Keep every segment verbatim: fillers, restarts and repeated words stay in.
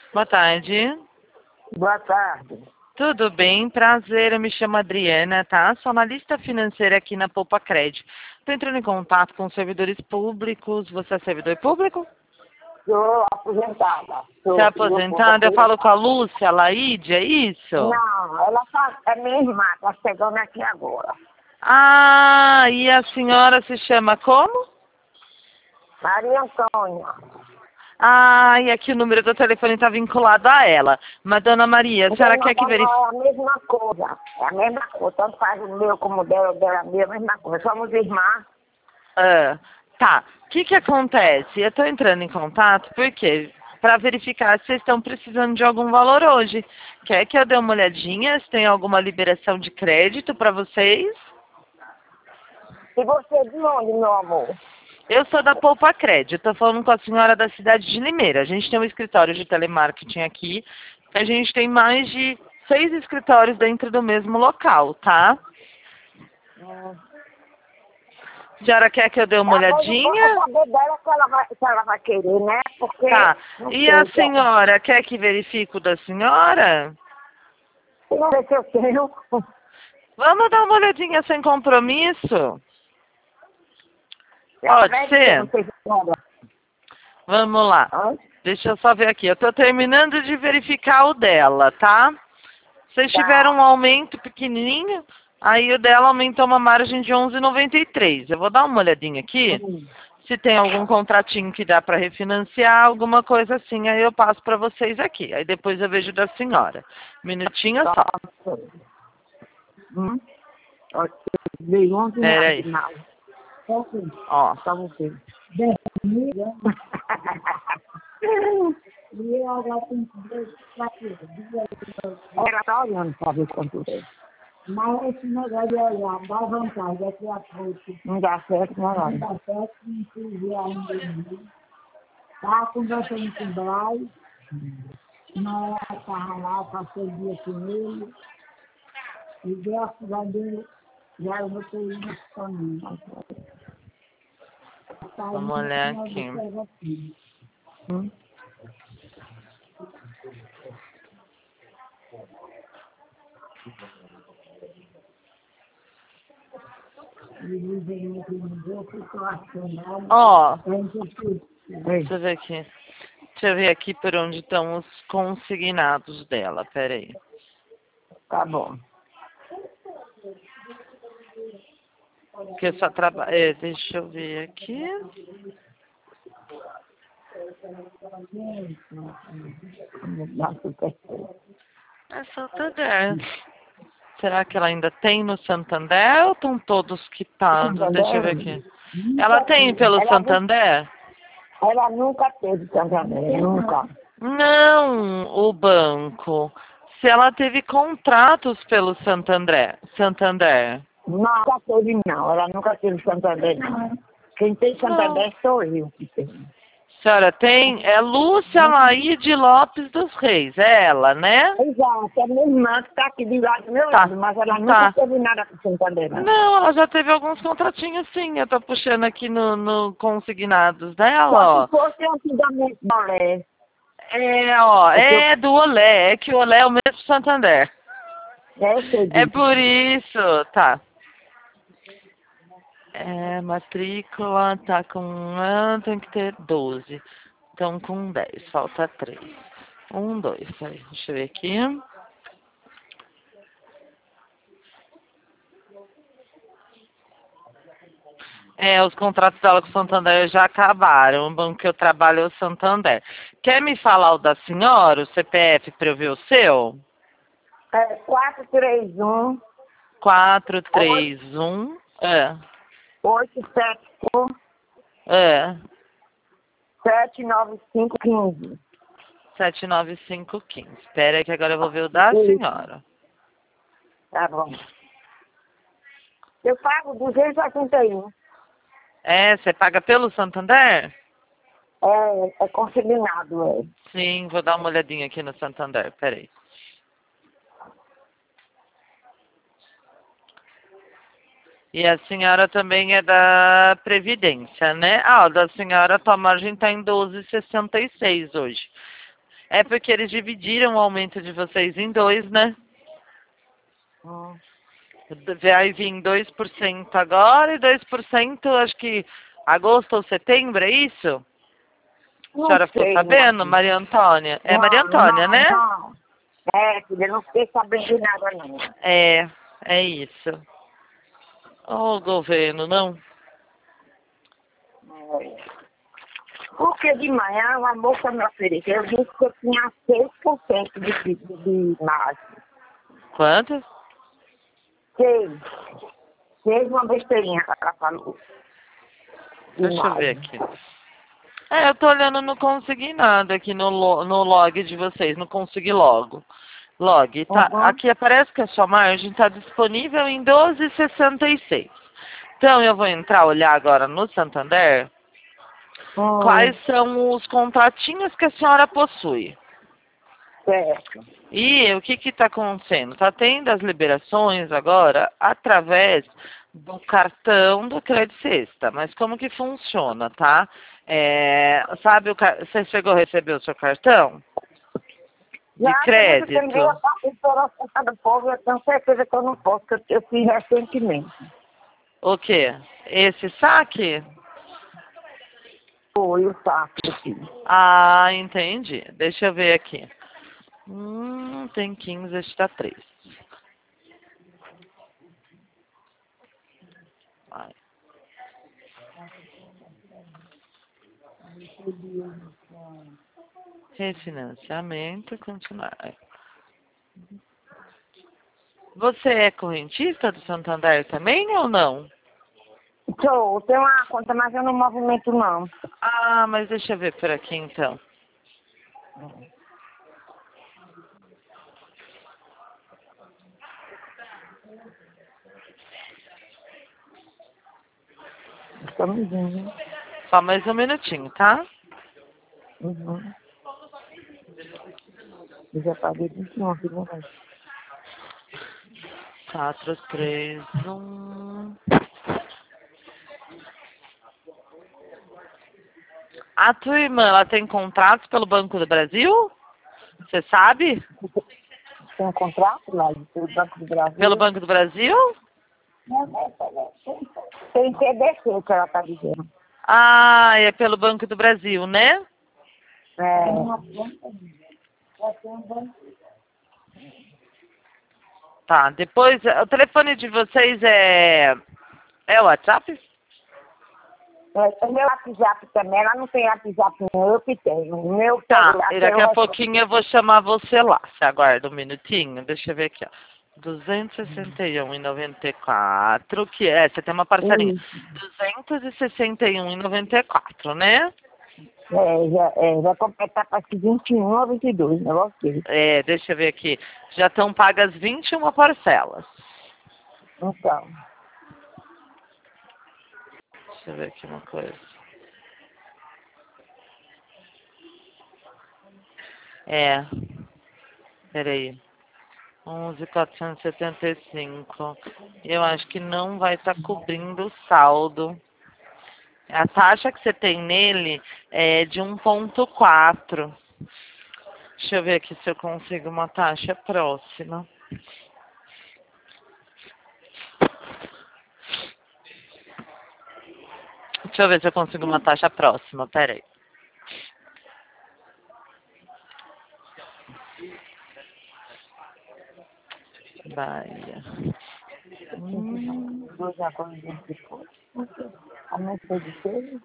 Boa tarde. Boa tarde. Tudo bem? Prazer, eu me chamo Adriana, tá? Sou analista financeira aqui na Poupa Crédito. Estou entrando em contato com servidores públicos. Você é servidor público? Sou aposentada. Sou, Você é aposentada? Eu falo com a Lúcia Laide, é isso? Não, ela tá, é minha irmã, tá chegando aqui agora. Ah, e a senhora se chama como? Maria Antônia. Ah, e aqui o número do telefone está vinculado a ela. Mas, dona Maria, a senhora quer que verifique? É a mesma coisa. É a mesma coisa. Tanto faz o meu como o dela, o dela é a mesma coisa. Somos irmãs. Ah, tá. O que que acontece? Eu estou entrando em contato porque para verificar se vocês estão precisando de algum valor hoje. Quer que eu dê uma olhadinha se tem alguma liberação de crédito para vocês? E você de onde, meu amor? Eu sou da Poupa Crédito, estou falando com a senhora da cidade de Limeira. A gente tem um escritório de telemarketing aqui. A gente tem mais de seis escritórios dentro do mesmo local, tá? Hum. A senhora quer que eu dê uma Agora eu vou olhadinha? saber dela se ela, vai, se ela vai querer, né? Porque... Tá. Não E sei, a se senhora quer que verifique o da senhora? não sei se eu tenho. Vamos dar uma olhadinha sem compromisso? Ela Pode vai dizer, ser? não sei se ela... Vamos lá. Hã? Deixa eu só ver aqui. Eu estou terminando de verificar o dela, tá? Vocês tiveram Tá. um aumento pequenininho, aí o dela aumentou uma margem de onze vírgula noventa e três. Eu vou dar uma olhadinha aqui, Hum. se tem algum contratinho que dá para refinanciar, alguma coisa assim, aí eu passo para vocês aqui. Aí depois eu vejo da senhora. Minutinho só. Nossa. Hum? Ok. Veio ontem Pera no aí. final. Ok. Ó. Só você. E eu agora tenho que ver quatro. Ela tá olhando para ver quanto é. Mas esse negócio de olhar, dá vontade, é que a pouco. Não dá certo, não dá. Não dá certo, não se vê ainda em mim. Tá conversando com o Braz, mas ela tava lá, passei o dia com ele. E graças a Deus, já eu botei ele disponível. Vamos olhar aqui. Hum? Ó, deixa eu ver aqui. Deixa eu ver aqui por onde estão os consignados dela. Pera aí. Tá bom. Porque eu só trabalho. É, deixa eu ver aqui. É Santander. Será que ela ainda tem no Santander ou estão todos quitados? Deixa eu ver aqui. Ela tem pelo Ela, Santander? ela nunca teve Santander, nunca. Não, o banco. Se ela teve contratos pelo Santander. Santander. Nunca teve, não. Ela nunca teve Santander, não. Quem tem Santander sou eu que tenho. A senhora tem? É Lúcia Laide Lopes dos Reis. É ela, né? Exato, é minha irmã que está aqui do lado do meu Tá, lado, mas ela nunca tá. teve nada com Santander, não. Não, ela já teve alguns contratinhos sim. Eu tô puxando aqui no, no consignados dela, Só ó. se fosse antigamente balé. É, ó, Porque eu, é do Olé. É que o Olé é o mesmo Santander. é, eu sei É disso. por isso, tá. É, matrícula tá com um, tem que ter doze. Então com dez, falta três. Um, dois, peraí, deixa eu ver aqui. É, os contratos dela com o Santander já acabaram. O banco que eu trabalho é o Santander. Quer me falar o da senhora, o C P F, para eu ver o seu? É quatro três um, quatro três um. É. oito sete um, É. sete nove cinco um cinco. sete nove cinco um cinco. Espera aí que agora eu vou ver o da senhora. Tá bom. Eu pago duzentos e oitenta e um. É, você paga pelo Santander? É, é consignado, é. Sim, vou dar uma olhadinha aqui no Santander, peraí. E a senhora também é da Previdência, né? Ah, o da senhora, tua margem está em doze vírgula sessenta e seis hoje. É porque eles dividiram o aumento de vocês em dois, né? Hum. Vai vir dois por cento agora e dois por cento acho que agosto ou setembro, é isso? A Não senhora ficou sei, sabendo, não. Maria Antônia? É Maria Não, Antônia, não, né? não. É, filha, não fiquei sabendo de nada, não. É, é isso. Ô, governo, não? É. Porque de manhã uma moça me ofereceu, eu disse que eu tinha seis por cento de, de, de margem. Quanto? Seis. Seis uma besteirinha que ela falou. De Deixa eu ver margem. aqui. É, eu tô olhando, não consegui nada aqui no, lo- no log de vocês, não consegui logo. Log, tá, Uhum. aqui aparece que a sua margem está disponível em doze vírgula sessenta e seis. Então eu vou entrar, olhar agora no Santander, Hum, quais são os contratinhos que a senhora possui. certo. E o que que está acontecendo? Está tendo as liberações agora através do cartão do Crédito Sexta. Mas como que funciona, tá? É, sabe, o, ca- você chegou a receber o seu cartão de Já que você entendeu crédito? a participação do povo, eu tenho certeza que eu não posso, que eu, eu fiz recentemente. O quê? Esse saque? Foi o saco que eu fiz. Ah, entendi. Deixa eu ver aqui. Hum, tem quinze, está três. Vai. Refinanciamento, continuar. Você é correntista do Santander também ou não? Sou, tem uma conta, mas eu não movimento não. Ah, mas deixa eu ver por aqui então. Estamos indo. Só mais um minutinho, tá? Uhum. Eu já paguei vinte e nove, né? Quatro, três, um. A tua irmã, ela tem contratos pelo Banco do Brasil? Você sabe? Tem um contrato lá do Banco do Pelo Brasil. Banco do Brasil? Tem P D C que ela tá dizendo. Ah, é pelo Banco do Brasil, né? É. Tá, depois, o telefone de vocês é... É o WhatsApp? É, o meu WhatsApp também, ela não tem WhatsApp não, eu que tenho. O meu Tá, celular, e que daqui eu a recebo. pouquinho eu vou chamar você lá. Você aguarda um minutinho? Deixa eu ver aqui, ó. duzentos e sessenta e um e noventa e quatro, que é, você tem uma parcelinha. duzentos e sessenta e um e noventa e quatro, né? É, já, é, vai completar para vinte e um ou vinte e dois, negócio dele. É, deixa eu ver aqui. Já estão pagas vinte e uma parcelas. Então, Deixa eu ver aqui uma coisa. É, peraí. onze mil quatrocentos e setenta e cinco. Eu acho que não vai estar cobrindo o saldo. A taxa que você tem nele é de um ponto quatro. Deixa eu ver aqui se eu consigo uma taxa próxima. Deixa eu ver se eu consigo uma taxa próxima. Pera aí. Bahia. Hum. dois agora depois. A minha foi de seis,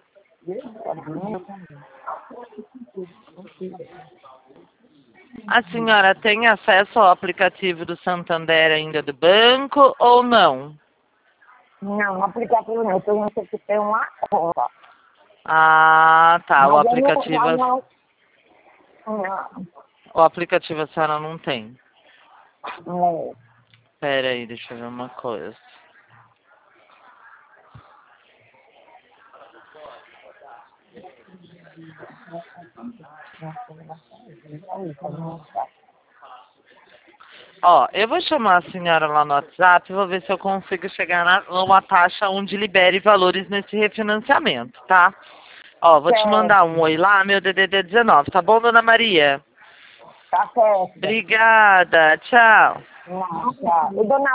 A senhora tem acesso ao aplicativo do Santander ainda do banco ou não? não, no aplicativo não, eu tenho que ter uma conta. Ah, tá. O Mas eu não, aplicativo, já não, não, o aplicativo a senhora não tem. não. Pera aí, deixa eu ver uma coisa. Ó, eu vou chamar a senhora lá no WhatsApp e vou ver se eu consigo chegar na, numa taxa onde libere valores nesse refinanciamento, tá? Ó, vou te mandar um oi lá, meu D D D dezenove, tá bom, dona Maria? Tá certo. Obrigada. Tchau. Ah, tchau. E dona